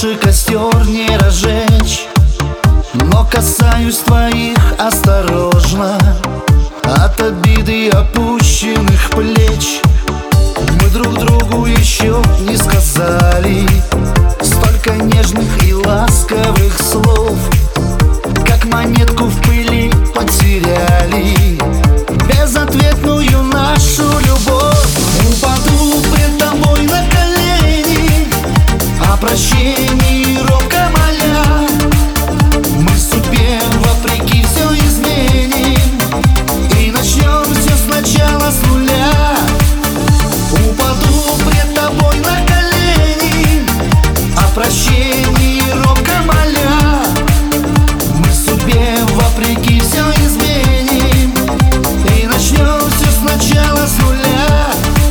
больше костер не разжечь, но касаюсь твоих осторожно. От обиды опущенных плеч мы друг другу еще не сказали столько нежных и ласковых слов, как монетку в пыли потеряли безответную нашу любовь. Упаду пред тобой на колени, о прощении робко моля. Мы судьбе вопреки все изменим и начнем все сначала с нуля. Упаду пред тобой на колени, о прощении робко моля. Мы судьбе вопреки все изменим и начнем все сначала с нуля.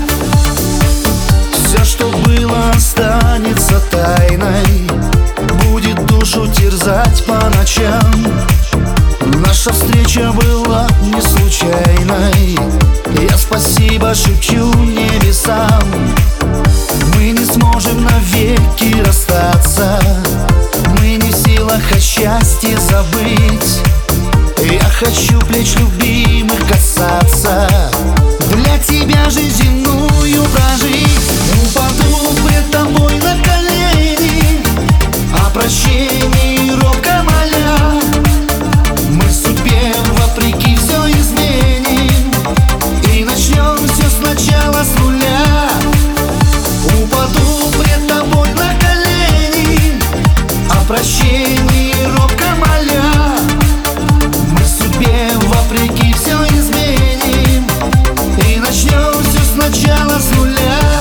Все, что было, останется тайной, будет душу терзать по ночам. Наша встреча была не случайной, я спасибо шепчу небесам. Мы не сможем навеки расстаться, мы не в силах о счастье забыть. Я хочу плеч любимых касаться, для тебя жизнь земную прожить. Упаду пред тобой на колени, о прощении робко моля. Мы судьбе вопреки все изменим и начнем все сначала с нуля. Упаду пред тобой на колени, о прощении робко моля. Мы судьбе вопреки все изменим и начнем все сначала с нуля.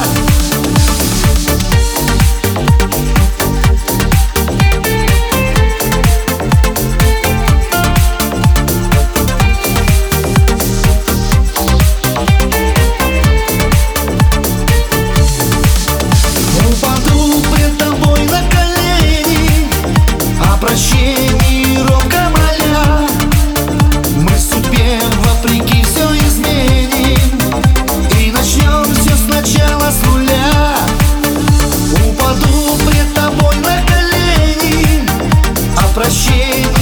Прощении робко моля. Мы судьбе вопреки все изменим и начнем все сначала с нуля. Упаду пред тобой на колени, о прощении